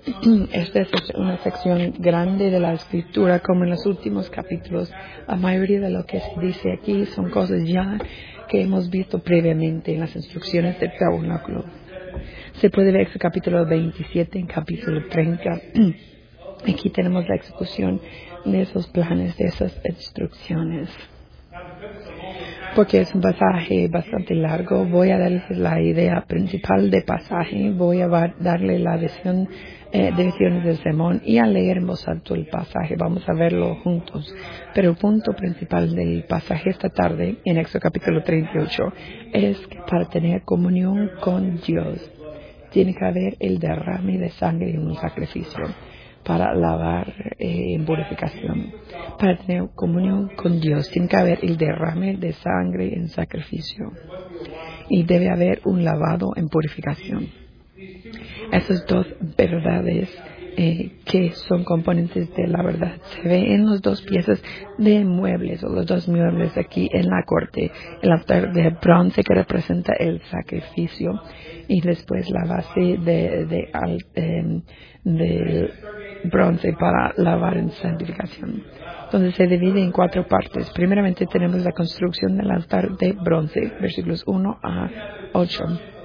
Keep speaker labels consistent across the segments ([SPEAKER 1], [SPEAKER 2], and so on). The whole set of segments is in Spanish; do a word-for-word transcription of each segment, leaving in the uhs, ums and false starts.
[SPEAKER 1] Esta es una sección grande de la escritura, como en los últimos capítulos. La mayoría de lo que se dice aquí son cosas ya que hemos visto previamente en las instrucciones del tabernáculo. Se puede ver el capítulo veintisiete en capítulo treinta. Aquí tenemos la ejecución de esos planes, de esas instrucciones. Porque es un pasaje bastante largo, voy a darles la idea principal del pasaje, voy a darle la visión, eh, divisiones del sermón y a leer en voz alta el pasaje. Vamos a verlo juntos. Pero el punto principal del pasaje esta tarde, en Éxodo capítulo treinta y ocho, es que para tener comunión con Dios, tiene que haber el derrame de sangre en un sacrificio para lavar eh, en purificación. Para tener comunión con Dios tiene que haber el derrame de sangre en sacrificio y debe haber un lavado en purificación. Esas dos verdades eh, que son componentes de la verdad se ve en las dos piezas de muebles o los dos muebles aquí en la corte. El altar de bronce que representa el sacrificio y después la base de, de, de, de bronce para lavar en santificación. Entonces se divide en cuatro partes. Primeramente tenemos la construcción del altar de bronce, versículos uno a ocho.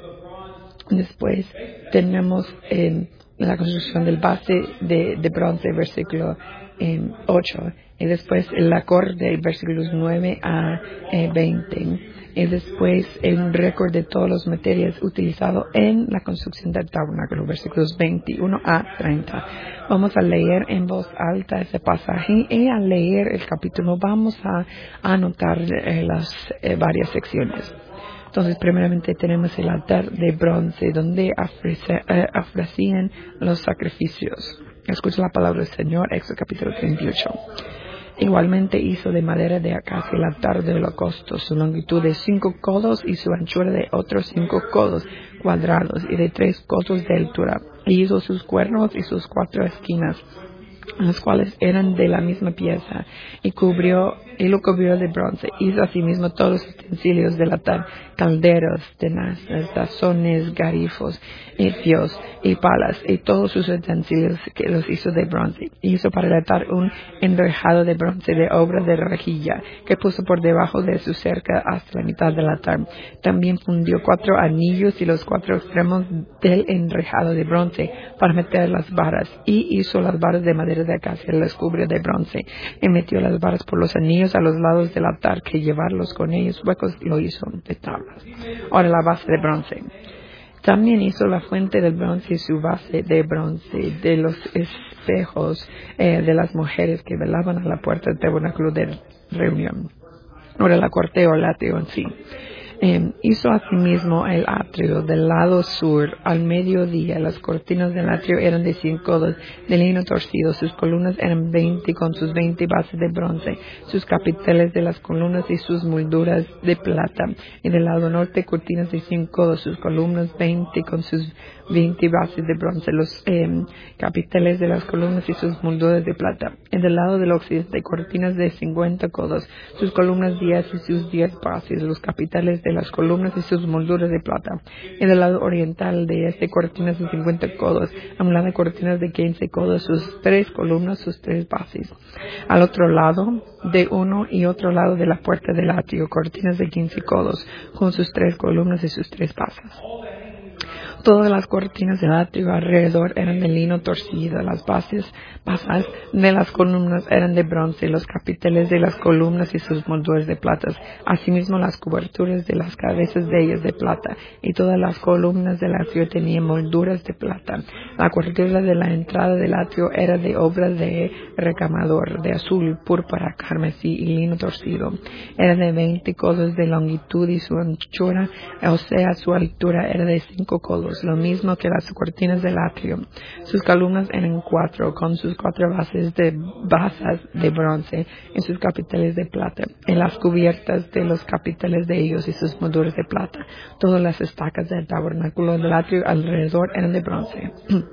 [SPEAKER 1] Después tenemos eh, la construcción del base de, de bronce, versículo eh, ocho. Y después el acorde, versículos nueve a veinte. Y después el récord de todos los materiales utilizados en la construcción del tabernáculo, versículos veintiuno a treinta. Vamos a leer en voz alta ese pasaje y al leer el capítulo vamos a anotar eh, las eh, varias secciones. Entonces, primeramente tenemos el altar de bronce donde ofrece, eh, ofrecían los sacrificios. Escucha la palabra del Señor, Éxodo capítulo treinta y ocho. Igualmente hizo de madera de acacia el altar de holocausto, su longitud de cinco codos y su anchura de otros cinco codos cuadrados y de tres codos de altura. Y hizo sus cuernos y sus cuatro esquinas, los cuales eran de la misma pieza, y cubrió y lo cubrió de bronce. Hizo asimismo todos los utensilios del altar, calderos, tenazas, tazones, garifos, efios y palas, y todos sus utensilios que los hizo de bronce. Hizo para el altar un enrejado de bronce de obra de rejilla, que puso por debajo de su cerca hasta la mitad del altar. También fundió cuatro anillos y los cuatro extremos del enrejado de bronce para meter las varas, y hizo las varas de madera de acacia, las cubrió de bronce, y metió las varas por los anillos a los lados del altar, que llevarlos con ellos huecos lo hizo de tablas. Ahora la base de bronce. También hizo la fuente del bronce y su base de bronce, de los espejos eh, de las mujeres que velaban a la puerta del tabernáculo de reunión. Ahora la corte o el atrio en sí. Eh, hizo asimismo el atrio del lado sur al mediodía. Las cortinas del atrio eran de cien codos de lino torcido. Sus columnas eran veinte con sus veinte bases de bronce. Sus capiteles de las columnas y sus molduras de plata. Y del lado norte cortinas de cien codos. Sus columnas veinte con sus veinte bases de bronce. Los eh, capiteles de las columnas y sus molduras de plata. Y del lado del occidente cortinas de cincuenta codos. Sus columnas diez y sus diez bases. Los capiteles de las columnas y sus molduras de plata. Y del lado oriental de este cortinas de cincuenta codos, a un lado cortinas de quince codos, sus tres columnas, sus tres bases. Al otro lado de uno y otro lado de la puerta del atrio, cortinas de quince codos, con sus tres columnas y sus tres bases. Todas las cortinas del atrio alrededor eran de lino torcido. Las bases, basas de las columnas eran de bronce. Los capiteles de las columnas y sus molduras de plata. Asimismo, las coberturas de las cabezas de ellas de plata. Y todas las columnas del atrio tenían molduras de plata. La cortina de la entrada del atrio era de obra de recamador, de azul, púrpura, carmesí y lino torcido. Era de veinte codos de longitud y su anchura, o sea, su altura era de cinco codos. Lo mismo que las cortinas del atrio. Sus columnas eran cuatro, con sus cuatro bases de basas de bronce y sus capiteles de plata, en las cubiertas de los capiteles de ellos y sus molduras de plata. Todas las estacas del tabernáculo del atrio alrededor eran de bronce.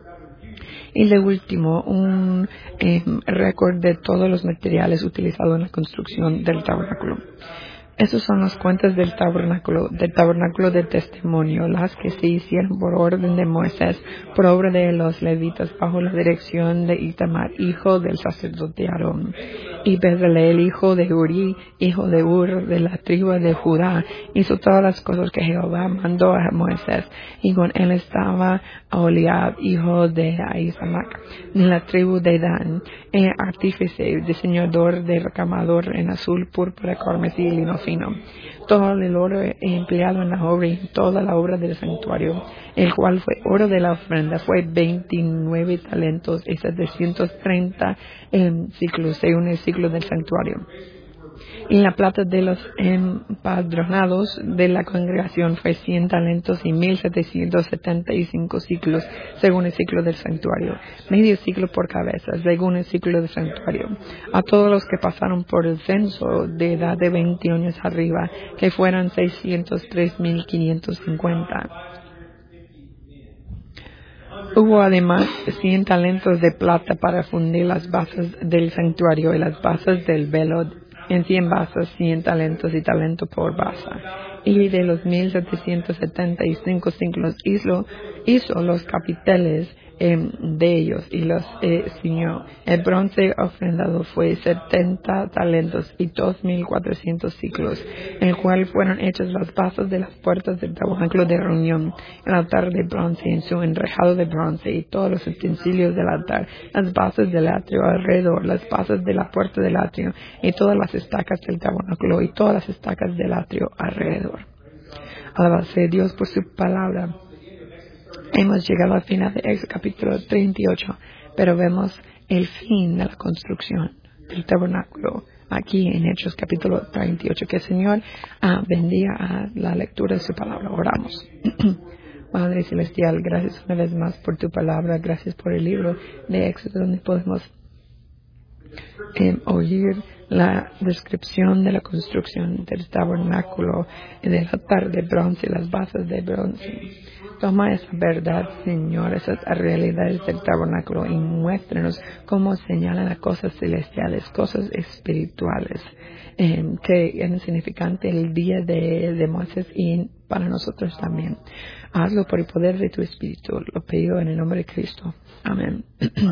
[SPEAKER 1] Y de último, un eh, récord de todos los materiales utilizados en la construcción del tabernáculo. Esos son las cuentas del tabernáculo, del tabernáculo de testimonio, las que se hicieron por orden de Moisés, por obra de los levitas, bajo la dirección de Itamar, hijo del sacerdote Aarón. Y Bezaleel, hijo de Uri, hijo de Ur, de la tribu de Judá, hizo todas las cosas que Jehová mandó a Moisés. Y con él estaba Oliab, hijo de Ahisamac, de la tribu de Dan, eh, artífice, diseñador de recamador en azul, púrpura, carmesí y lino fino. Todo el oro empleado en la obra y toda la obra del santuario, el cual fue oro de la ofrenda, fue veintinueve talentos y setecientos treinta eh, ciclos, según el ciclo del santuario. Y la plata de los empadronados de la congregación fue cien talentos y mil setecientos setenta y cinco ciclos, según el ciclo del santuario. Medio ciclo por cabeza, según el ciclo del santuario. A todos los que pasaron por el censo de edad de veinte años arriba, que fueran seiscientos tres mil quinientos cincuenta. Hubo además cien talentos de plata para fundir las basas del santuario y las basas del velo. En cien basas, cien talentos y talento por basa. Y de los mil setecientos setenta y cinco ciclos hizo, hizo los capiteles eh, de ellos y los eh, ciñó. El bronce ofrendado fue setenta talentos y dos mil cuatrocientos ciclos, en el cual fueron hechas las basas de las puertas del tabernáculo de reunión, el altar de bronce en su enrejado de bronce y todos los utensilios del altar, las bases del atrio alrededor, las bases de la puerta del atrio y todas las estacas del tabernáculo y todas las estacas del atrio alrededor. Alabase Dios por su palabra. Hemos llegado al final de Éxodo capítulo treinta y ocho, pero vemos el fin de la construcción del tabernáculo aquí en Hechos capítulo treinta y ocho. Que el Señor ah, bendiga a la lectura de su palabra. Oramos. Padre Celestial, gracias una vez más por tu palabra, gracias por el libro de Éxodo donde podemos eh, oír la descripción de la construcción del tabernáculo, del altar de bronce, las bases de bronce. Toma esa verdad, Señor, esas realidades del tabernáculo y muéstranos cómo señalan las cosas celestiales, cosas espirituales, eh, que es significante el día de, de Moisés y para nosotros también. Hazlo por el poder de tu Espíritu. Lo pido en el nombre de Cristo. Amén.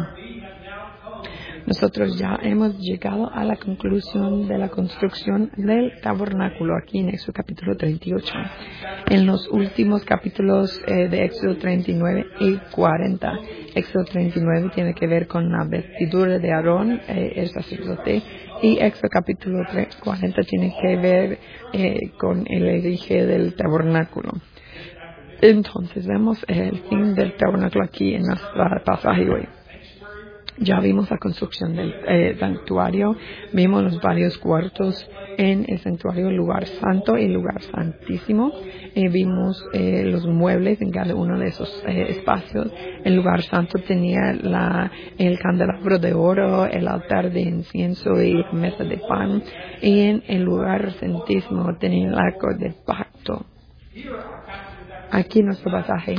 [SPEAKER 1] Nosotros ya hemos llegado a la conclusión de la construcción del tabernáculo aquí en Éxodo capítulo treinta y ocho. En los últimos capítulos eh, de Éxodo treinta y nueve y cuarenta, Éxodo treinta y nueve tiene que ver con la vestidura de Aarón, eh, el sacerdote, y Éxodo capítulo cuarenta tiene que ver eh, con el erige del tabernáculo. Entonces vemos el fin del tabernáculo aquí en nuestro pasaje hoy. Ya vimos la construcción del eh, santuario, vimos los varios cuartos en el santuario, lugar santo y lugar santísimo. Eh, vimos eh, los muebles en cada uno de esos eh, espacios. El lugar santo tenía la, el candelabro de oro, el altar de incienso y la mesa de pan. Y en el lugar santísimo tenía el arco del pacto. Aquí en nuestro pasaje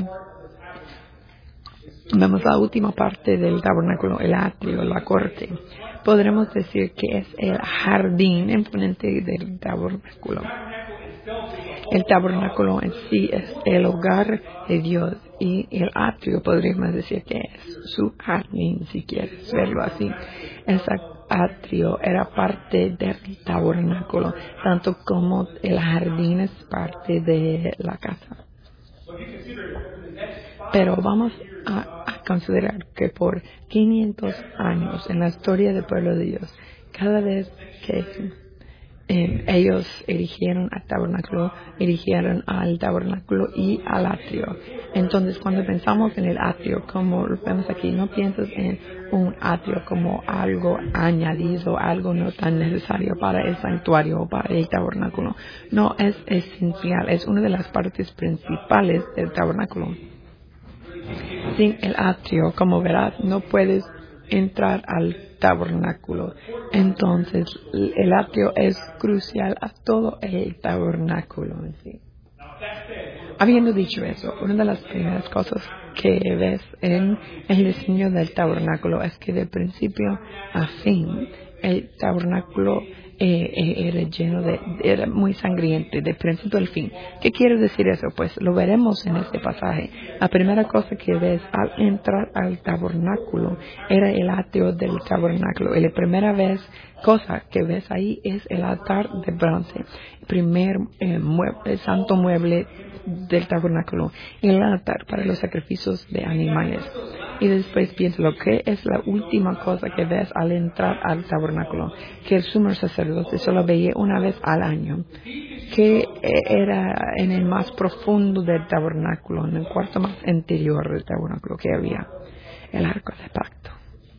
[SPEAKER 1] vemos la última parte del tabernáculo, el atrio, la corte. Podremos decir que es el jardín enfrente del tabernáculo. El tabernáculo en sí es el hogar de Dios y el atrio podríamos decir que es su jardín, si quieres verlo así. Ese atrio era parte del tabernáculo, tanto como el jardín es parte de la casa. Pero vamos a, a considerar que por quinientos años en la historia del pueblo de Dios, cada vez que eh, ellos erigieron al tabernáculo, erigieron al tabernáculo y al atrio. Entonces, cuando pensamos en el atrio, como lo vemos aquí, no piensas en un atrio como algo añadido, algo no tan necesario para el santuario o para el tabernáculo. No, es esencial, es una de las partes principales del tabernáculo. Sin el atrio, como verás, no puedes entrar al tabernáculo. Entonces, el atrio es crucial a todo el tabernáculo en sí. Habiendo dicho eso, una de las primeras cosas que ves en el diseño del tabernáculo es que de principio a fin el tabernáculo eh, eh, era lleno de, era muy sangriento de principio al fin. ¿Qué quiere decir eso? Pues lo veremos en este pasaje. La primera cosa que ves al entrar al tabernáculo era el atrio del tabernáculo. Y la primera vez cosa que ves ahí es el altar de bronce, el primer eh, mueble, santo mueble del tabernáculo, y el altar para los sacrificios de animales. Y después piensa lo que es la última cosa que ves al entrar al tabernáculo, que el sumo sacerdote solo veía una vez al año, que era en el más profundo del tabernáculo, en el cuarto más interior del tabernáculo que había, el arca de pacto,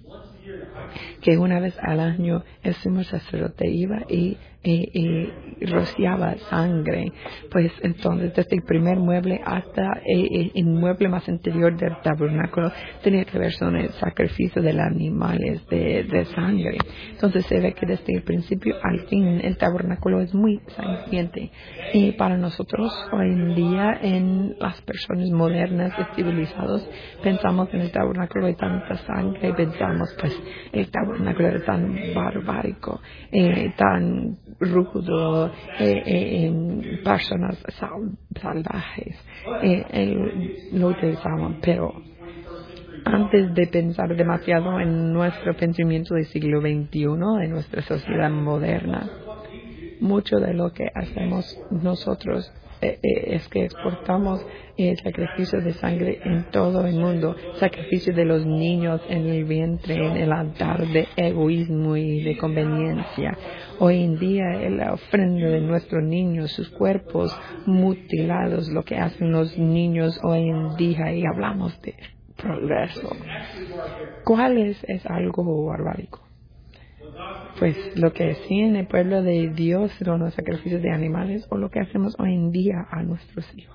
[SPEAKER 1] que una vez al año el sumo sacerdote iba y, y, y rociaba sangre. Pues entonces desde el primer mueble hasta el, el mueble más interior del tabernáculo tenía que ver con el sacrificio de los animales de, de sangre. Entonces se ve que desde el principio al fin el tabernáculo es muy sangriente. Y para nosotros hoy en día, en las personas modernas y civilizadas, pensamos en el tabernáculo de tanta sangre y pensamos pues el tabernáculo era tan barbárico, eh, tan rudo, eh, eh, eh, personas sal, salvajes eh, eh, lo utilizaban. Pero antes de pensar demasiado en nuestro pensamiento del siglo veintiuno, de nuestra sociedad moderna, mucho de lo que hacemos nosotros eh, eh, es que exportamos el sacrificio de sangre en todo el mundo, sacrificio de los niños en el vientre, en el altar de egoísmo y de conveniencia. Hoy en día la ofrenda de nuestros niños, sus cuerpos mutilados, lo que hacen los niños hoy en día, y hablamos de progreso. ¿Cuál es, es algo barbárico? Pues lo que hacía en el pueblo de Dios son los sacrificios de animales, o lo que hacemos hoy en día a nuestros hijos.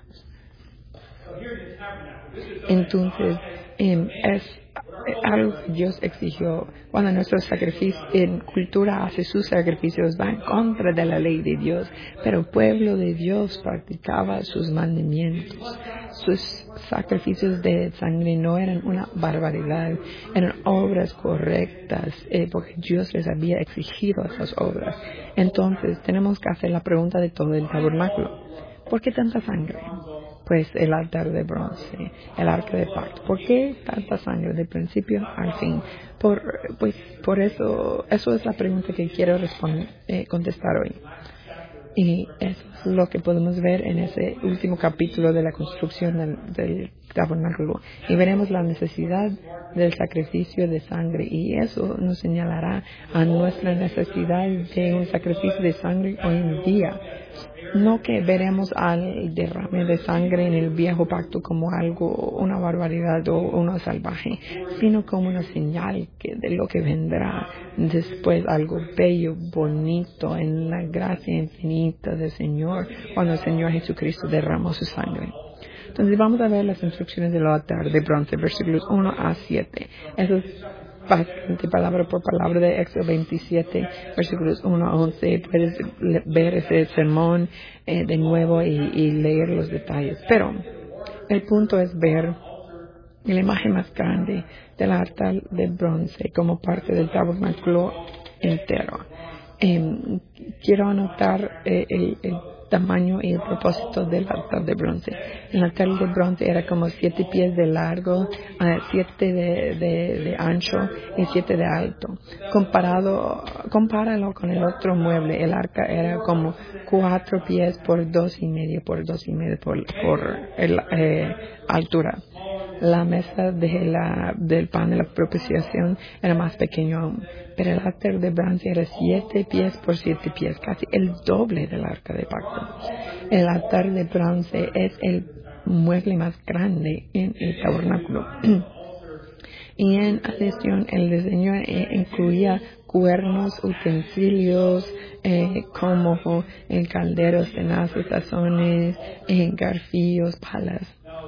[SPEAKER 1] Entonces, eh, es algo que Dios exigió. Cuando nuestros sacrificios en cultura hace sus sacrificios, va en contra de la ley de Dios, pero el pueblo de Dios practicaba sus mandamientos. Sus sacrificios de sangre no eran una barbaridad, eran obras correctas, eh, porque Dios les había exigido esas obras. Entonces tenemos que hacer la pregunta de todo el tabernáculo: ¿por qué tanta sangre? Pues el altar de bronce, el arca de pacto. ¿Por qué tanta sangre de principio al fin? Por, pues por eso, eso es la pregunta que quiero responder, eh, contestar hoy. Y eso es lo que podemos ver en ese último capítulo de la construcción del, del tabernáculo. Y veremos la necesidad del sacrificio de sangre. Y eso nos señalará a nuestra necesidad de un sacrificio de sangre hoy en día. No que veremos al derrame de sangre en el viejo pacto como algo, una barbaridad o una salvaje, sino como una señal que de lo que vendrá después, algo bello, bonito, en la gracia infinita del Señor, cuando el Señor Jesucristo derramó su sangre. Entonces vamos a ver las instrucciones del altar de bronce, versículos uno a siete. Eso es bastante palabra por palabra de Éxodo veintisiete, versículos uno a once. Puedes ver ese sermón eh, de nuevo y, y leer los detalles. Pero el punto es ver la imagen más grande del altar de bronce como parte del tabernáculo entero. Eh, quiero anotar eh, el, el tamaño y el propósito del altar de bronce. El altar de bronce era como siete pies de largo, uh, siete de, de, de ancho y siete de alto. Comparado, compáralo con el otro mueble. El arca era como cuatro pies por dos y medio por dos y medio por, por el, eh, altura. La mesa de la, del pan de la propiciación era más pequeño aún, pero el altar de bronce era siete pies por siete pies, casi el doble del arca de pacto. El altar de bronce es el mueble más grande en el tabernáculo. Y en adición, el diseño eh, incluía cuernos, utensilios, eh, como en calderos, tenazas, tazones, eh, garfillos, palas.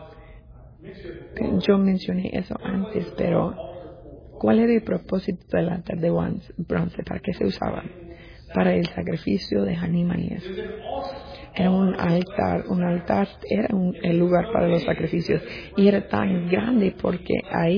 [SPEAKER 1] Yo mencioné eso antes, pero ¿cuál era el propósito del altar de bronce? ¿Para qué se usaba? Para el sacrificio de animales. Era un altar, un altar era un, el lugar para los sacrificios, y era tan grande porque ahí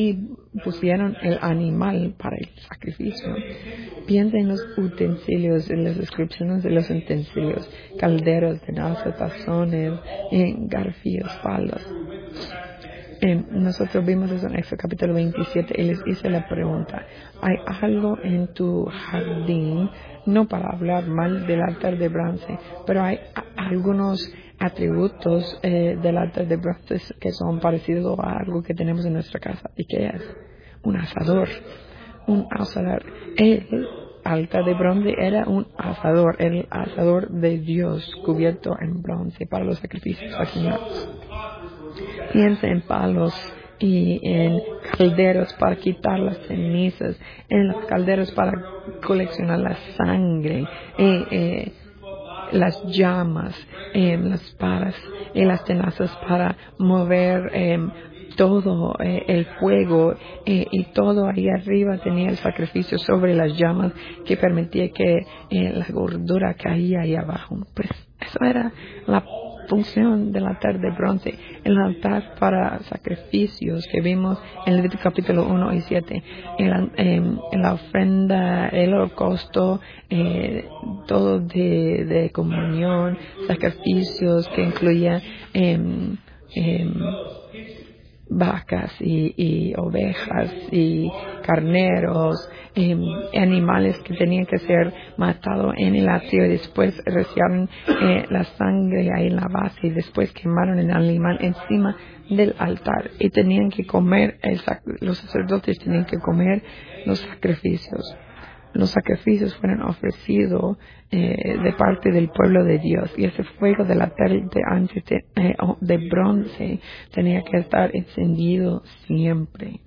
[SPEAKER 1] pusieron el animal para el sacrificio. Piensa en los utensilios, en las descripciones de los utensilios, calderos, tenazas, tazones, en garfillos, palos. Eh, nosotros vimos eso en Éxodo capítulo veintisiete y les hice la pregunta: ¿hay algo en tu jardín, no para hablar mal del altar de bronce, pero hay a- algunos atributos eh, del altar de bronce que son parecidos a algo que tenemos en nuestra casa? ¿Y qué es? Un asador. Un asador. El altar de bronce era un asador, el asador de Dios cubierto en bronce para los sacrificios al Señor. Piensa en palos y en calderos para quitar las cenizas, en los calderos para coleccionar la sangre, eh, eh, las llamas, eh, las paras y las tenazas para mover eh, todo eh, el fuego eh, y todo ahí arriba tenía el sacrificio sobre las llamas que permitía que eh, la gordura caía ahí abajo. Pues eso era la función del altar de bronce, el altar para sacrificios que vimos en Levítico capítulo uno y siete, en, en, en la ofrenda, el holocausto, eh, todo de, de comunión, sacrificios que incluían eh, eh, vacas y, y ovejas y carneros, eh, animales que tenían que ser matados en el atrio y después rociaron eh, la sangre ahí en la base y después quemaron el animal encima del altar y tenían que comer, el sac- los sacerdotes tenían que comer los sacrificios. Los sacrificios fueron ofrecidos eh, de parte del pueblo de Dios y ese fuego del altar de, antes de, eh, de bronce tenía que estar encendido siempre.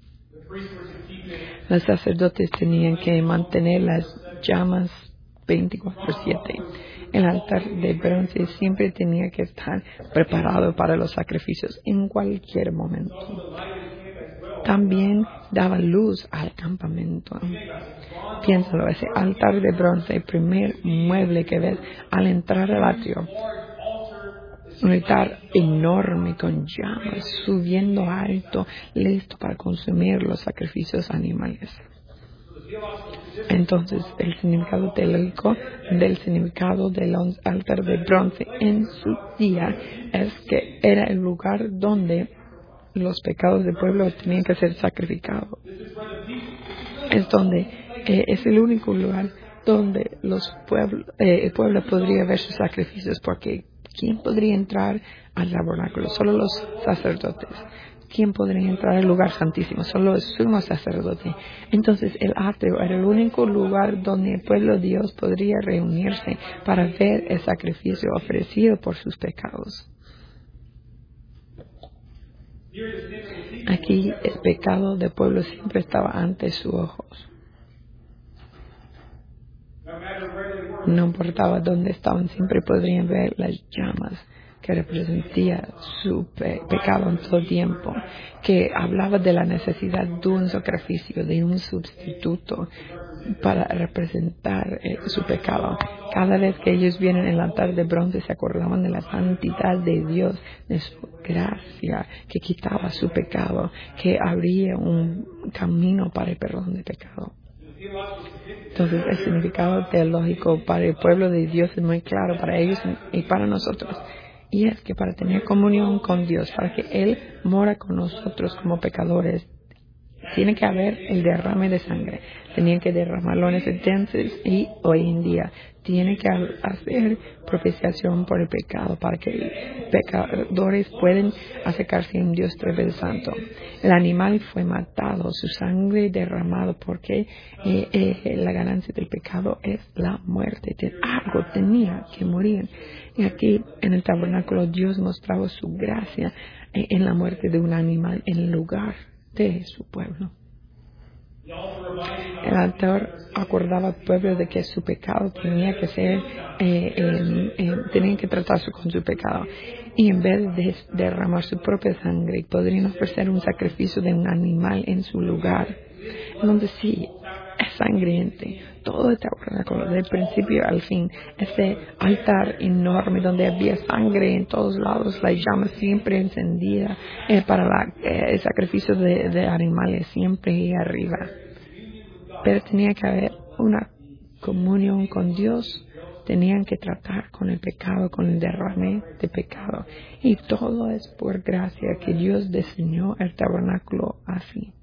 [SPEAKER 1] Los sacerdotes tenían que mantener las llamas veinticuatro siete. El altar de bronce siempre tenía que estar preparado para los sacrificios en cualquier momento. También daba luz al campamento. Piénsalo, ese altar de bronce, el primer mueble que ves al entrar al atrio. Un altar enorme con llamas, subiendo alto, listo para consumir los sacrificios animales. Entonces, el significado teológico del significado del altar de bronce en su día es que era el lugar donde los pecados del pueblo tenían que ser sacrificados. Es donde eh, es el único lugar donde los pueblos, eh, el pueblo podría ver sus sacrificios, porque ¿quién podría entrar al tabernáculo? Solo los sacerdotes. ¿Quién podría entrar al lugar santísimo? Solo el sumo sacerdote. Entonces el atrio era el único lugar donde el pueblo de Dios podría reunirse para ver el sacrificio ofrecido por sus pecados. Aquí el pecado del pueblo siempre estaba ante sus ojos. No importaba dónde estaban, siempre podrían ver las llamas que representía su pe- pecado en todo tiempo, que hablaba de la necesidad de un sacrificio, de un sustituto para representar eh, su pecado. Cada vez que ellos vienen en el altar de bronce se acordaban de la santidad de Dios, de su gracia que quitaba su pecado, que abría un camino para el perdón de pecado. Entonces el significado teológico para el pueblo de Dios es muy claro para ellos y para nosotros. Y es que para tener comunión con Dios, para que Él mora con nosotros como pecadores, tiene que haber el derrame de sangre. Tenían que derramarlo en ese entonces y hoy en día. Tiene que hacer propiciación por el pecado para que pecadores puedan acercarse a un Dios tres veces santo. El animal fue matado, su sangre derramado, porque eh, eh, la ganancia del pecado es la muerte. Algo tenía que morir. Y aquí en el tabernáculo Dios mostraba su gracia eh, en la muerte de un animal en el lugar de su pueblo. El altar acordaba al pueblo de que su pecado tenía que ser, eh, eh, eh, tenían que tratarse con su pecado. Y en vez de derramar su propia sangre, podrían ofrecer un sacrificio de un animal en su lugar. Donde sí, es sangriente. Todo el tabernáculo, del principio al fin, ese altar enorme donde había sangre en todos lados, la llama siempre encendida eh, para la, eh, el sacrificio de, de animales siempre ahí arriba. Pero tenía que haber una comunión con Dios. Tenían que tratar con el pecado, con el derrame de pecado. Y todo es por gracia que Dios diseñó el tabernáculo así.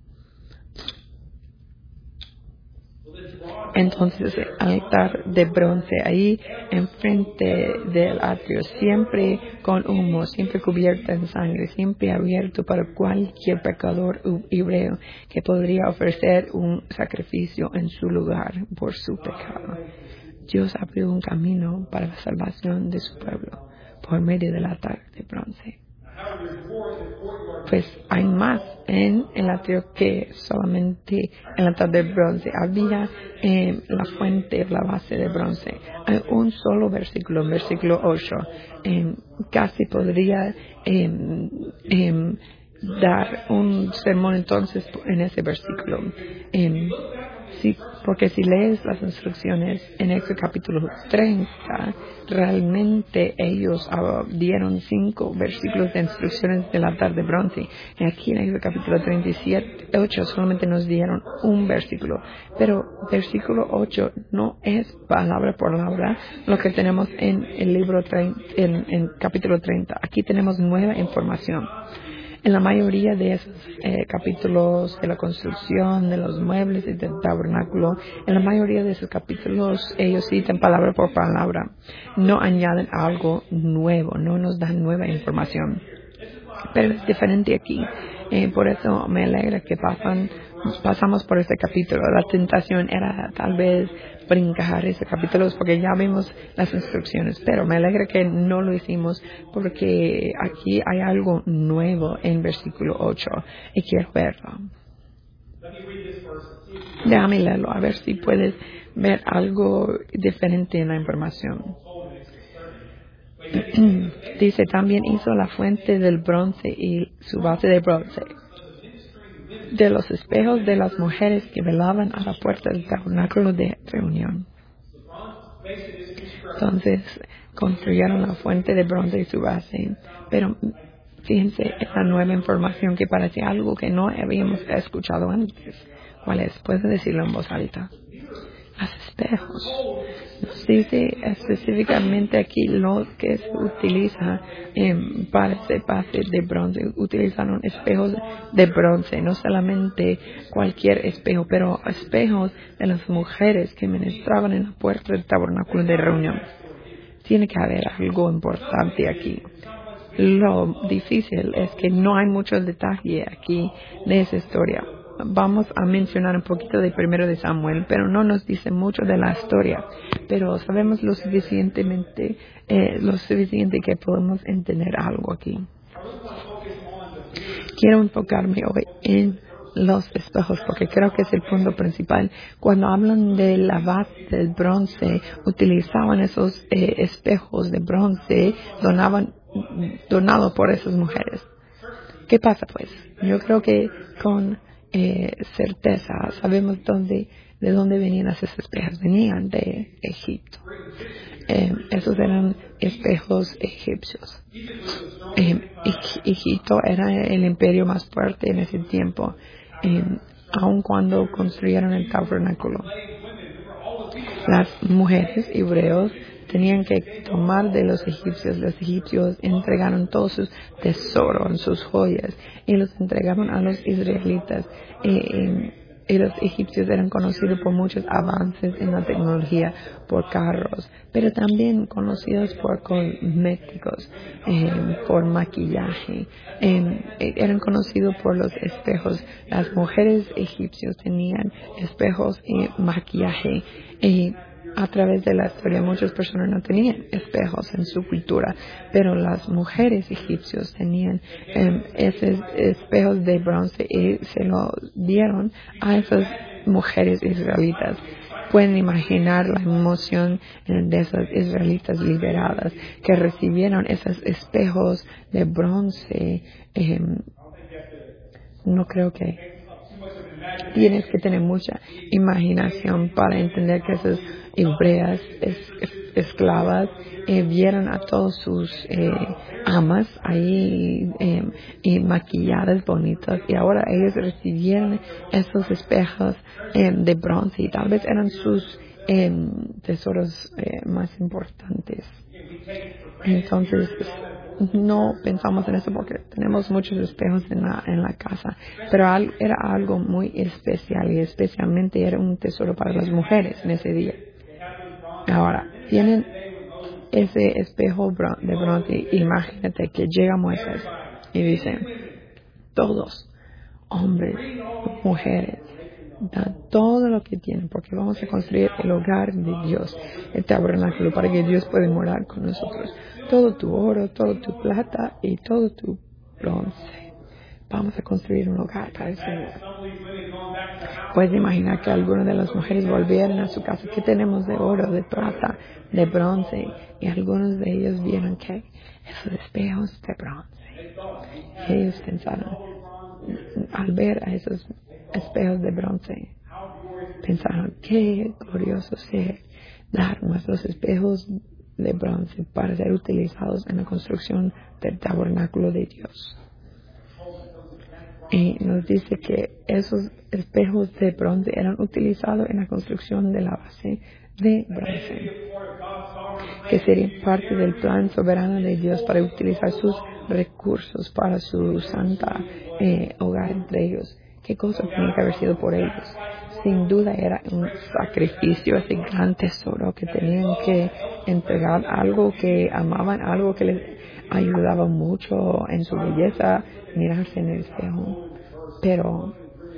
[SPEAKER 1] Entonces el altar de bronce ahí enfrente del atrio, siempre con humo, siempre cubierto en sangre, siempre abierto para cualquier pecador hebreo que podría ofrecer un sacrificio en su lugar por su pecado. Dios abrió un camino para la salvación de su pueblo por medio del altar de bronce. Pues hay más en el atrio que solamente el altar de bronce. Había eh, la fuente, la base de bronce. Hay un solo versículo, versículo ocho. Eh, casi podría eh, eh, dar un sermón entonces en ese versículo. Eh, Sí, porque si lees las instrucciones en Éxodo capítulo treinta, realmente ellos uh, dieron cinco versículos de instrucciones del altar de bronce. Y aquí en Éxodo capítulo treinta y siete, ocho solamente nos dieron un versículo. Pero versículo ocho no es palabra por palabra lo que tenemos en el libro treinta, en, en capítulo treinta. Aquí tenemos nueva información. En la mayoría de esos eh, capítulos de la construcción, de los muebles y del tabernáculo, en la mayoría de esos capítulos ellos citan palabra por palabra. No añaden algo nuevo, no nos dan nueva información. Pero es diferente aquí. Eh, por eso me alegra que pasan, pasamos por este capítulo. La tentación era tal vez brincar ese capítulo porque ya vimos las instrucciones. Pero me alegra que no lo hicimos porque aquí hay algo nuevo en versículo ocho y quiero verlo. Déjame leerlo a ver si puedes ver algo diferente en la información. Dice, también hizo la fuente del bronce y su base de bronce, de los espejos de las mujeres que velaban a la puerta del tabernáculo de reunión. Entonces construyeron la fuente de bronce y su base. Pero fíjense esta nueva información que parece algo que no habíamos escuchado antes. ¿Cuál es? Puedes decirlo en voz alta. Los espejos. Nos dice específicamente aquí lo que se utiliza eh, para ese base de bronce. Utilizaron espejos de bronce, no solamente cualquier espejo, pero espejos de las mujeres que ministraban en la puerta del tabernáculo de reunión. Tiene que haber algo importante aquí. Lo difícil es que no hay mucho detalle aquí de esa historia. Vamos a mencionar un poquito de primero de Samuel, pero no nos dice mucho de la historia. Pero sabemos lo suficientemente, eh, lo suficiente que podemos entender algo aquí. Quiero enfocarme hoy en los espejos porque creo que es el punto principal. Cuando hablan de la base del bronce, utilizaban esos eh, espejos de bronce, donaban, donado por esas mujeres. ¿Qué pasa pues? Yo creo que con eh, certeza sabemos dónde, de dónde venían esos espejos. Venían de Egipto. Eh, esos eran espejos egipcios. Eh, Egipto era el imperio más fuerte en ese tiempo, eh, aun cuando construyeron el tabernáculo. Las mujeres hebreos tenían que tomar de los egipcios. Los egipcios entregaron todos sus tesoros, sus joyas, y los entregaron a los israelitas. Eh, eh, y los egipcios eran conocidos por muchos avances en la tecnología, por carros, pero también conocidos por cosméticos, eh, por maquillaje. Eh, eran conocidos por los espejos. Las mujeres egipcias tenían espejos y maquillaje. Y a través de la historia muchas personas no tenían espejos en su cultura, pero las mujeres egipcias tenían eh, esos espejos de bronce y se lo dieron a esas mujeres israelitas. Pueden imaginar la emoción de esas israelitas liberadas que recibieron esos espejos de bronce. Eh, no creo que Tienes que tener mucha imaginación para entender que esas hebreas es, es, esclavas eh, vieron a todos sus eh, amas ahí eh, y maquilladas bonitas, y ahora ellos recibieron esos espejos eh, de bronce, y tal vez eran sus eh, tesoros eh, más importantes. Entonces no pensamos en eso porque tenemos muchos espejos en la, en la casa, pero al, era algo muy especial, y especialmente era un tesoro para las mujeres en ese día. Ahora, tienen ese espejo de bronce. Imagínate que llega Moisés y dice: todos, hombres, mujeres, da todo lo que tienen, porque vamos a construir el hogar de Dios, el tabernáculo, para que Dios pueda morar con nosotros. Todo tu oro, todo tu plata y todo tu bronce. Vamos a construir un hogar para el Señor. Puedes imaginar que algunas de las mujeres volvieron a su casa. ¿Qué tenemos de oro, de plata, de bronce? Y algunos de ellos vieron que esos espejos de bronce. Y ellos pensaron, al ver a esos espejos de bronce, pensaron: qué glorioso ser dar nuestros espejos de bronce para ser utilizados en la construcción del tabernáculo de Dios. Y nos dice que esos espejos de bronce eran utilizados en la construcción de la base de bronce, que sería parte del plan soberano de Dios para utilizar sus recursos para su santa eh, hogar entre ellos. ¿Qué cosa tenía que haber sido por ellos? Sin duda era un sacrificio, ese gran tesoro que tenían que entregar, algo que amaban, algo que les ayudaba mucho en su belleza, mirarse en el espejo. Pero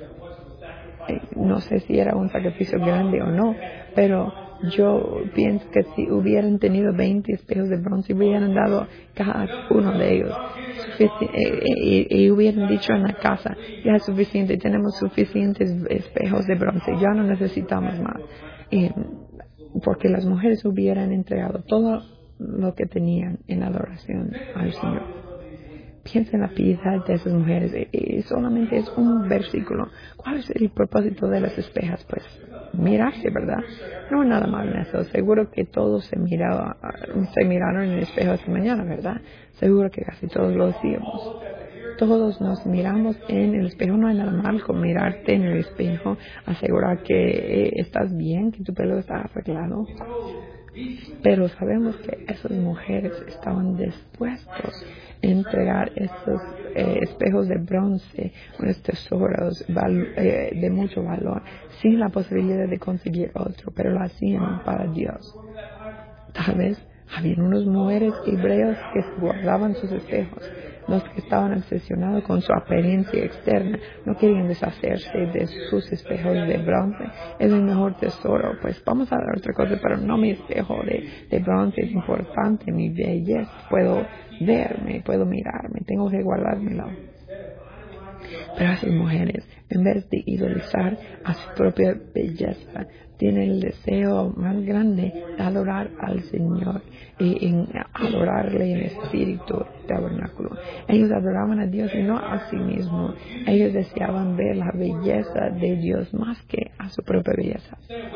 [SPEAKER 1] eh, no sé si era un sacrificio grande o no, pero yo pienso que si hubieran tenido veinte espejos de bronce, hubieran dado cada uno de ellos sufici- eh, eh, y, y hubieran dicho en la casa: ya es suficiente, tenemos suficientes espejos de bronce, ya no necesitamos más. Eh, porque las mujeres hubieran entregado todo lo que tenían en adoración al Señor. Piensa en la piedad de esas mujeres. Y solamente es un versículo. ¿Cuál es el propósito de las espejas? Pues mirarse, ¿verdad? No nada más en eso. Seguro que todos se miraban, se miraron en el espejo esta mañana, ¿verdad? Seguro que casi todos lo hacíamos. Todos nos miramos en el espejo. No hay nada mal con mirarte en el espejo, asegurar que eh, estás bien, que tu pelo está arreglado. Pero sabemos que esas mujeres estaban dispuestos a entregar estos eh, espejos de bronce, unos tesoros val- eh, de mucho valor, sin la posibilidad de conseguir otro, pero lo hacían para Dios. Tal vez había unas mujeres hebreas que guardaban sus espejos. Los que estaban obsesionados con su apariencia externa no querían deshacerse de sus espejos de bronce. Es el mejor tesoro. Pues vamos a dar otra cosa, pero no mi espejo de, de bronce es importante, mi belleza. Puedo verme, puedo mirarme, tengo que guardármelo. Pero esas mujeres, en vez de idolizar a su propia belleza, tienen el deseo más grande de adorar al Señor y en adorarle en espíritu del tabernáculo. Ellos adoraban a Dios y no a sí mismos. Ellos deseaban ver la belleza de Dios más que a su propia belleza.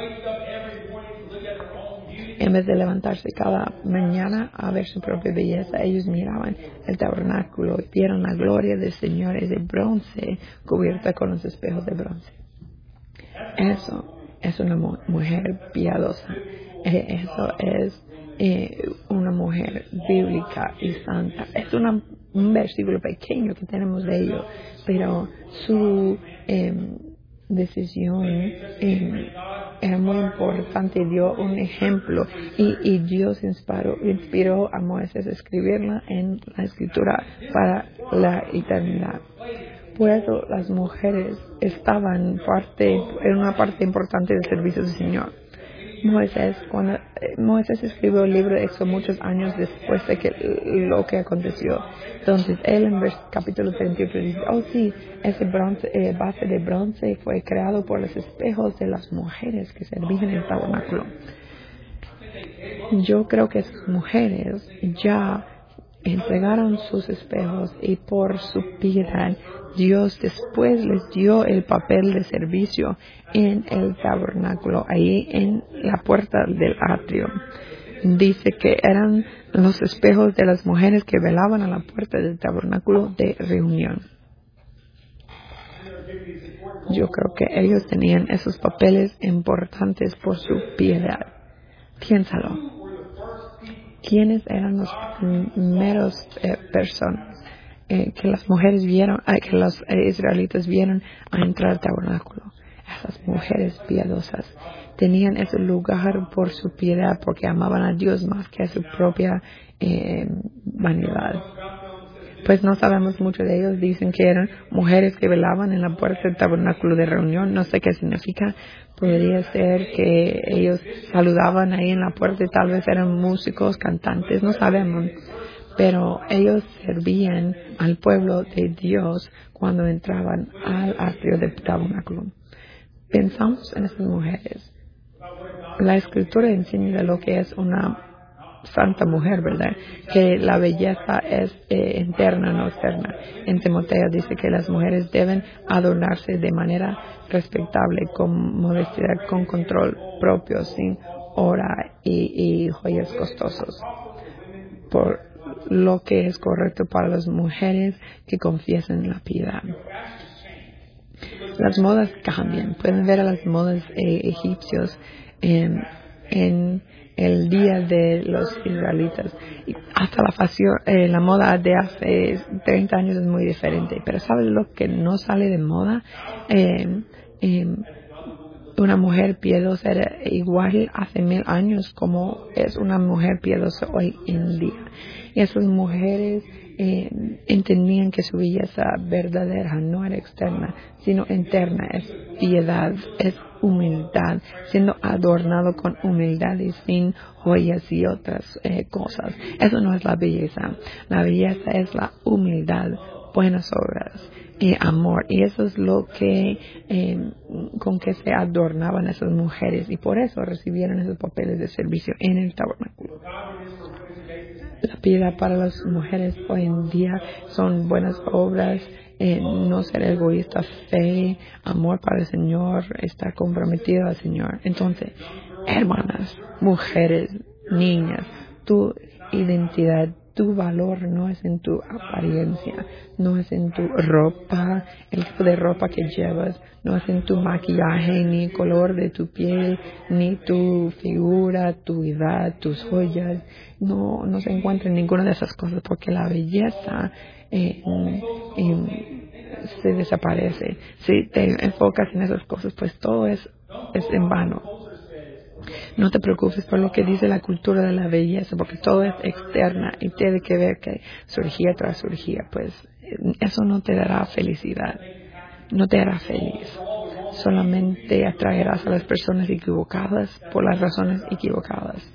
[SPEAKER 1] En vez de levantarse cada mañana a ver su propia belleza, ellos miraban el tabernáculo y vieron la gloria del Señor de bronce cubierta con los espejos de bronce. Eso es una mu- mujer piadosa. Eh, eso es eh, una mujer bíblica y santa. Es una, un versículo pequeño que tenemos de ello, pero su eh, decisión eh, era muy importante, dio un ejemplo y, y Dios inspiró, inspiró a Moisés a escribirla en la escritura para la eternidad. Por eso las mujeres estaban parte, en una parte importante del servicio del Señor. Moisés, cuando eh, Moisés escribió el libro de Éxodo muchos años después de que lo que aconteció. Entonces él en vers, capítulo treinta y ocho dice: oh sí, ese bronce, eh, base de bronce fue creado por los espejos de las mujeres que servían en el tabernáculo. Yo creo que esas mujeres ya entregaron sus espejos y por su piedad Dios después les dio el papel de servicio en el tabernáculo, ahí en la puerta del atrio. Dice que eran los espejos de las mujeres que velaban a la puerta del tabernáculo de reunión. Yo creo que ellos tenían esos papeles importantes por su piedad. Piénsalo. ¿Quiénes eran los primeros eh, personas eh, que las mujeres vieron, eh, que los eh, israelitas vieron a entrar al tabernáculo? Esas mujeres piadosas tenían ese lugar por su piedad, porque amaban a Dios más que a su propia eh, vanidad. Pues no sabemos mucho de ellos. Dicen que eran mujeres que velaban en la puerta del tabernáculo de reunión. No sé qué significa. Podría ser que ellos saludaban ahí en la puerta y tal vez eran músicos, cantantes. No sabemos. Pero ellos servían al pueblo de Dios cuando entraban al atrio del tabernáculo. Pensamos en esas mujeres. La escritura enseña de lo que es una santa mujer, ¿verdad? Que la belleza es eh, interna, no externa. En Timoteo dice que las mujeres deben adornarse de manera respetable, con modestia, con control propio, sin ora y, y joyas costosos. Por lo que es correcto para las mujeres que confiesen la piedad. Las modas cambian. Pueden ver a las modas eh, egipcios en, en el día de los israelitas. Y hasta la fashion, eh, la moda de hace treinta años es muy diferente. Pero ¿sabes lo que no sale de moda? Eh, eh, una mujer piadosa era igual hace mil años como es una mujer piadosa hoy en día. Y esas mujeres eh, entendían que su belleza verdadera no era externa, sino interna. Es piedad, es humildad, siendo adornado con humildad y sin joyas y otras eh, cosas. Eso no es la belleza. La belleza es la humildad, buenas obras y amor, y eso es lo que eh, con que se adornaban esas mujeres, y por eso recibieron esos papeles de servicio en el tabernáculo. La piedad para las mujeres hoy en día son buenas obras, eh, no ser egoísta, fe, amor para el Señor, estar comprometido al Señor. Entonces, hermanas, mujeres, niñas, tu identidad, tu valor no es en tu apariencia, no es en tu ropa, el tipo de ropa que llevas, no es en tu maquillaje, ni el color de tu piel, ni tu figura, tu edad, tus joyas. No, no se encuentra en ninguna de esas cosas, porque la belleza eh, eh, se desaparece. Si te enfocas en esas cosas, pues todo es, es en vano. No te preocupes por lo que dice la cultura de la belleza, porque todo es externa y tiene que ver que surgía tras surgía. Pues eso no te dará felicidad, no te hará feliz. Solamente atraerás a las personas equivocadas por las razones equivocadas.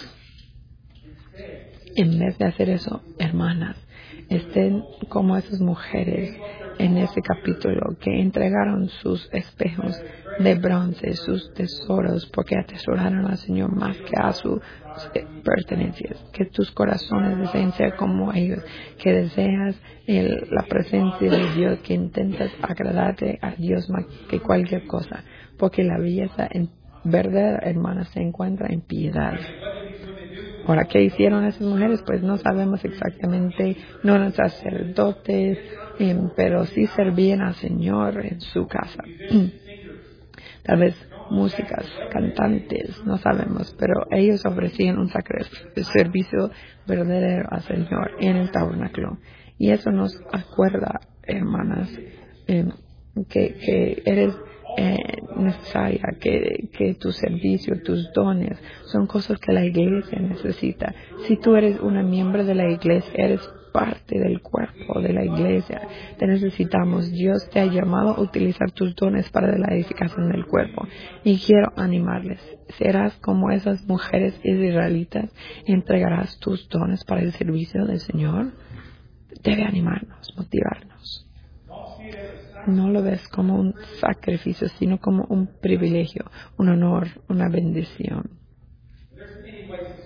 [SPEAKER 1] En vez de hacer eso, hermanas, estén como esas mujeres en ese capítulo que entregaron sus espejos de bronce, sus tesoros, porque atesoraron al Señor más que a sus pertenencias. Que tus corazones deseen ser como ellos, que deseas el, la presencia de Dios, que intentas agradarte a Dios más que cualquier cosa, porque la belleza en verdad, hermanas, se encuentra en piedad. Ahora, ¿qué hicieron esas mujeres? Pues no sabemos exactamente, no eran sacerdotes, eh, pero sí servían al Señor en su casa. Tal vez músicas, cantantes, no sabemos, pero ellos ofrecían un servicio verdadero al Señor en el tabernáculo. Y eso nos acuerda, hermanas, eh, que, que eres Eh, necesaria, que, que tu servicio, tus dones son cosas que la iglesia necesita. Si tú eres una miembro de la iglesia, eres parte del cuerpo de la iglesia, te necesitamos. Dios te ha llamado a utilizar tus dones para la edificación del cuerpo, y quiero animarles. Serás como esas mujeres israelitas y entregarás tus dones para el servicio del Señor. Debe animarnos, motivarnos. No lo ves como un sacrificio, sino como un privilegio, un honor, una bendición.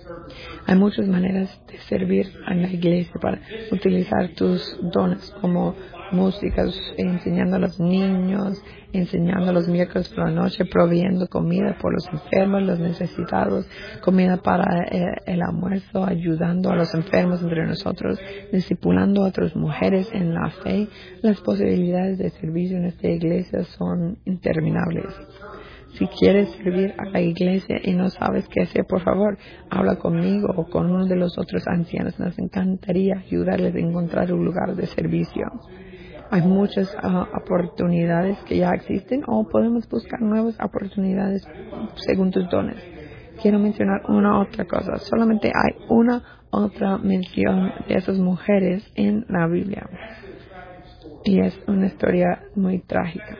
[SPEAKER 1] Hay muchas maneras de servir en la iglesia para utilizar tus dones como músicas, enseñando a los niños, enseñando los miércoles por la noche, proveyendo comida por los enfermos, los necesitados, comida para eh, el almuerzo, ayudando a los enfermos entre nosotros, discipulando a otras mujeres en la fe. Las posibilidades de servicio en esta iglesia son interminables. Si quieres servir a la iglesia y no sabes qué hacer, por favor, habla conmigo o con uno de los otros ancianos. Nos encantaría ayudarles a encontrar un lugar de servicio. Hay muchas uh, oportunidades que ya existen o podemos buscar nuevas oportunidades según tus dones. Quiero mencionar una otra cosa. Solamente hay una otra mención de esas mujeres en la Biblia. Y es una historia muy trágica.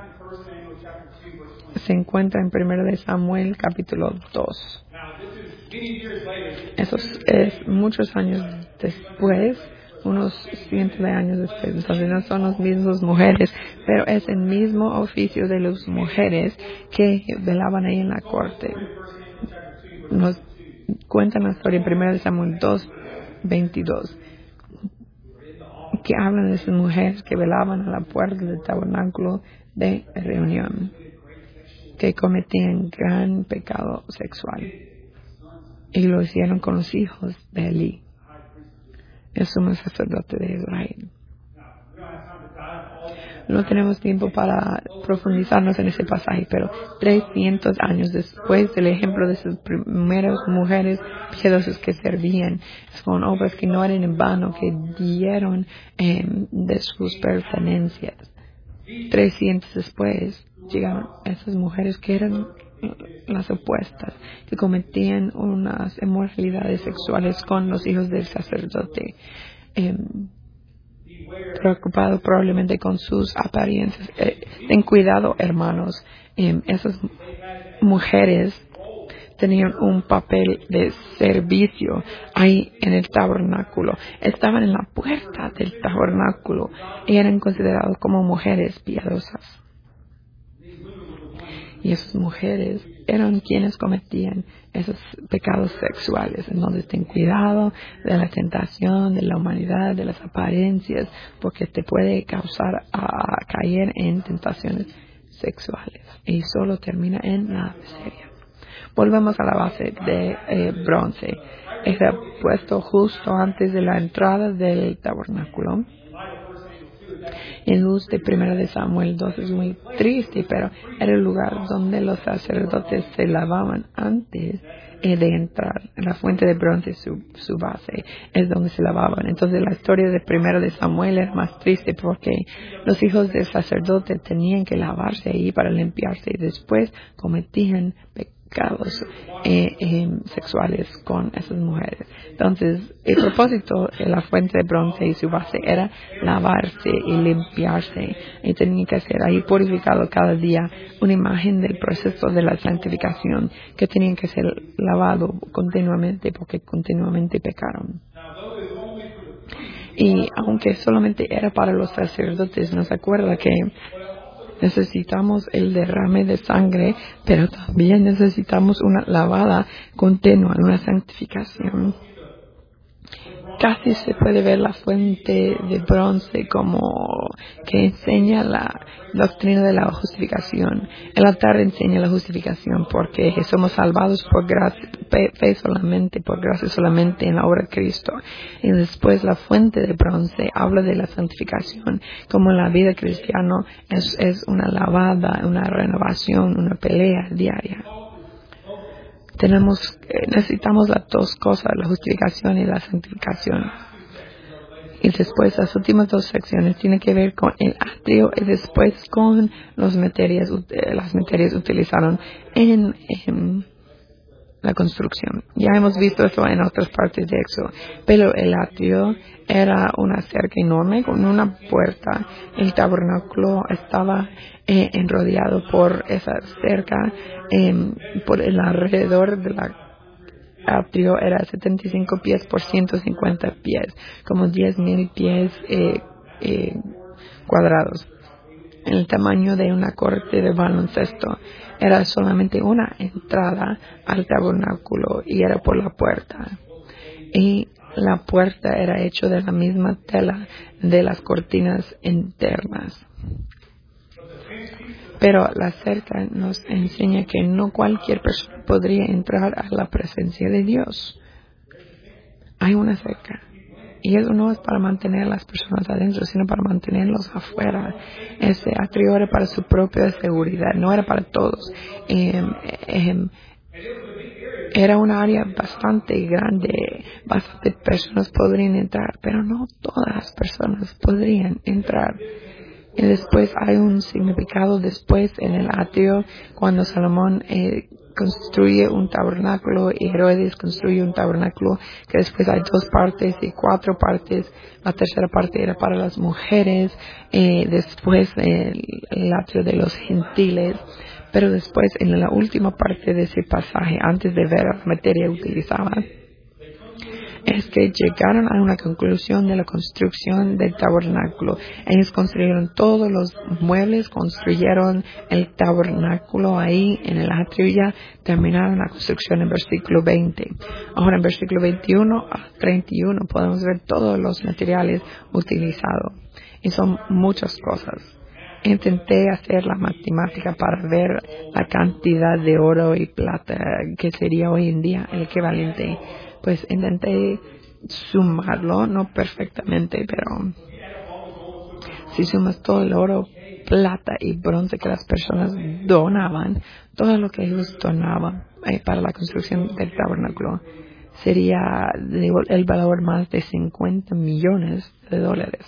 [SPEAKER 1] Se encuentra en primero de Samuel capítulo dos. Eso es muchos años después, unos cientos de años después. Entonces no son las mismas mujeres, pero es el mismo oficio de las mujeres que velaban ahí en la corte. Nos cuentan la historia en primero de Samuel dos, veintidós, que hablan de esas mujeres que velaban a la puerta del tabernáculo de reunión, que cometían gran pecado sexual. Y lo hicieron con los hijos de Elí, el sumo sacerdote de Israel. No tenemos tiempo para profundizarnos en ese pasaje, pero trescientos años después del ejemplo de sus primeras mujeres piadosas que servían, son obras que no eran en vano, que dieron eh, de sus pertenencias. trescientos después llegaron esas mujeres que eran las opuestas, que cometían unas inmoralidades sexuales con los hijos del sacerdote, eh, preocupado probablemente con sus apariencias. Eh, ten cuidado, hermanos, eh, esas mujeres tenían un papel de servicio ahí en el tabernáculo. Estaban en la puerta del tabernáculo y eran considerados como mujeres piadosas. Y esas mujeres eran quienes cometían esos pecados sexuales. Entonces ten cuidado de la tentación, de la humanidad, de las apariencias, porque te puede causar a caer en tentaciones sexuales. Y solo termina en la miseria. Volvemos a la base de eh, bronce. Era puesto justo antes de la entrada del tabernáculo. En luz de primero de Samuel dos es muy triste, pero era el lugar donde los sacerdotes se lavaban antes eh, de entrar. La fuente de bronce, su, su base, es donde se lavaban. Entonces la historia de primero de Samuel es más triste porque los hijos del sacerdote tenían que lavarse ahí para limpiarse y después cometían pecados pecados eh, eh, sexuales con esas mujeres. Entonces, el propósito de la fuente de bronce y su base era lavarse y limpiarse, y tenía que ser ahí purificado cada día, una imagen del proceso de la santificación, que tenían que ser lavado continuamente porque continuamente pecaron. Y aunque solamente era para los sacerdotes, nos acuerda que necesitamos el derrame de sangre, pero también necesitamos una lavada continua, una santificación. Casi se puede ver la fuente de bronce como que enseña la doctrina de la justificación. El altar enseña la justificación porque somos salvados por gracia, fe solamente, por gracia solamente en la obra de Cristo. Y después la fuente de bronce habla de la santificación, como la vida cristiana es, es una lavada, una renovación, una pelea diaria. Tenemos, necesitamos las dos cosas, la justificación y la santificación. Y después las últimas dos secciones tienen que ver con el atrio y después con los materias, las materias utilizadas en, en la construcción. Ya hemos visto esto en otras partes de Éxodo. Pero el atrio era una cerca enorme con una puerta. El tabernáculo estaba eh, enrodeado por esa cerca. Eh, por el alrededor de la atrio era setenta y cinco pies por ciento cincuenta pies, como diez mil pies eh, eh, cuadrados. el tamaño de una corte de baloncesto. Era solamente una entrada al tabernáculo y era por la puerta. Y la puerta era hecha de la misma tela de las cortinas internas. Pero la cerca nos enseña que no cualquier persona podría entrar a la presencia de Dios. Hay una cerca. Y eso no es para mantener a las personas adentro, sino para mantenerlos afuera. Ese atrio era para su propia seguridad, no era para todos. Eh, eh, era un área bastante grande, bastantes personas podrían entrar, pero no todas las personas podrían entrar. Y después hay un significado después en el atrio cuando Salomón eh, construye un tabernáculo y Herodes construye un tabernáculo que después hay dos partes y cuatro partes. La tercera parte era para las mujeres, eh, después el, el atrio de los gentiles. Pero después en la última parte de ese pasaje, antes de ver la materia utilizada, es que llegaron a una conclusión de la construcción del tabernáculo. Ellos construyeron todos los muebles, construyeron el tabernáculo ahí en el atrio y ya terminaron la construcción en versículo veinte. Ahora en versículo veintiuno a treinta y uno podemos ver todos los materiales utilizados. Y son muchas cosas. Intenté hacer la matemática para ver la cantidad de oro y plata que sería hoy en día el equivalente. Pues intenté sumarlo, no perfectamente, pero si sumas todo el oro, plata y bronce que las personas donaban, todo lo que ellos donaban eh, para la construcción del tabernáculo, sería de, el valor más de cincuenta millones de dólares.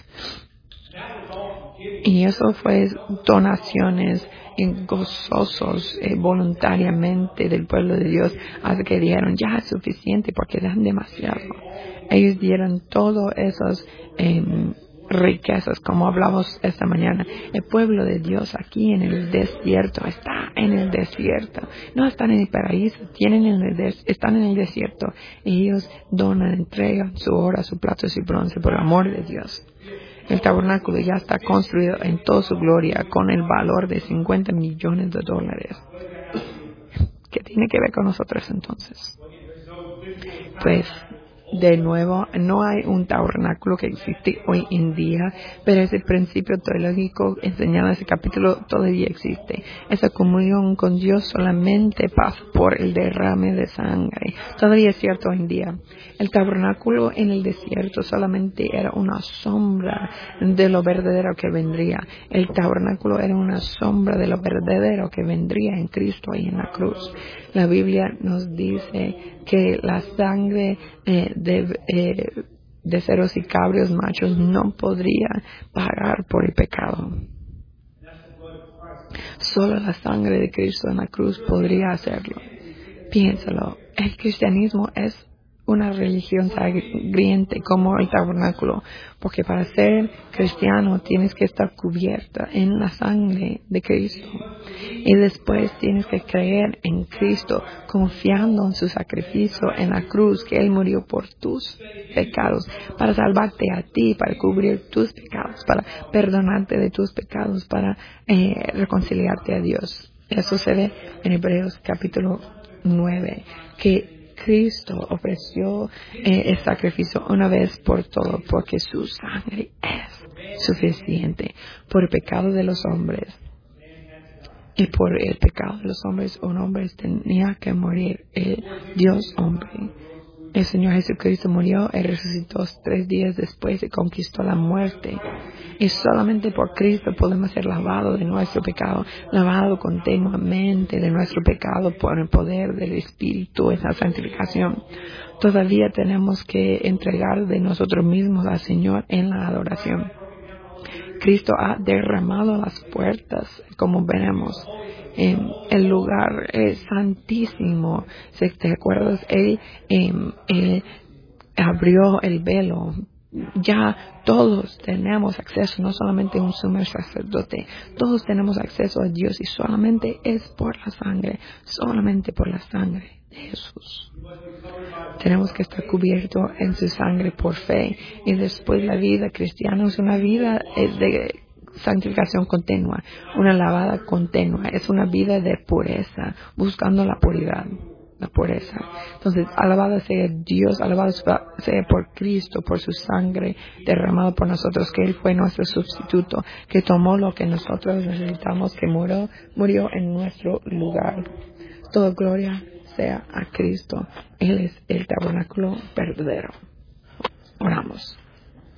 [SPEAKER 1] Y eso fue donaciones gozosos eh, voluntariamente del pueblo de Dios hasta que dijeron ya es suficiente porque dan demasiado. Ellos dieron todas esas eh, riquezas, como hablamos esta mañana. El pueblo de Dios aquí en el desierto está en el desierto, no están en el paraíso, tienen en el des- están en el desierto. Y ellos donan, entregan su oro, su plata, su bronce por amor de Dios. El tabernáculo ya está construido en toda su gloria con el valor de cincuenta millones de dólares. ¿Qué tiene que ver con nosotros entonces? Pues, de nuevo, no hay un tabernáculo que existe hoy en día, pero ese principio teológico enseñado en ese capítulo todavía existe. Esa comunión con Dios solamente pasa por el derrame de sangre. Todavía es cierto hoy en día. El tabernáculo en el desierto solamente era una sombra de lo verdadero que vendría. El tabernáculo era una sombra de lo verdadero que vendría en Cristo y en la cruz. La Biblia nos dice que la sangre eh, de, eh, de cerdos y cabros machos no podría pagar por el pecado. Solo la sangre de Cristo en la cruz podría hacerlo. Piénsalo, el cristianismo es una religión sangrienta como el tabernáculo, porque para ser cristiano tienes que estar cubierta en la sangre de Cristo y después tienes que creer en Cristo confiando en su sacrificio en la cruz, que Él murió por tus pecados para salvarte a ti, para cubrir tus pecados, para perdonarte de tus pecados, para eh, reconciliarte a Dios. Eso se ve en Hebreos capítulo nueve, que Cristo ofreció eh, el sacrificio una vez por todo, porque su sangre es suficiente por el pecado de los hombres. Y por el pecado de los hombres, un hombre tenía que morir, el Dios hombre. El Señor Jesucristo murió y resucitó tres días después y conquistó la muerte. Y solamente por Cristo podemos ser lavados de nuestro pecado, lavados continuamente de nuestro pecado por el poder del Espíritu en la santificación. Todavía tenemos que entregar de nosotros mismos al Señor en la adoración. Cristo ha derramado las puertas, como veremos, en el lugar eh, santísimo. Si te acuerdas, Él, eh, él abrió el velo. Ya todos tenemos acceso, no solamente un sumo sacerdote, todos tenemos acceso a Dios y solamente es por la sangre, solamente por la sangre de Jesús. Tenemos que estar cubiertos en su sangre por fe y después la vida cristiana es una vida de santificación continua, una lavada continua, es una vida de pureza, buscando la puridad, la pureza. Entonces, alabado sea Dios, alabado sea por Cristo, por su sangre derramado por nosotros, que Él fue nuestro sustituto, que tomó lo que nosotros necesitamos, que murió, murió en nuestro lugar. Toda gloria sea a Cristo. Él es el tabernáculo verdadero. Oramos.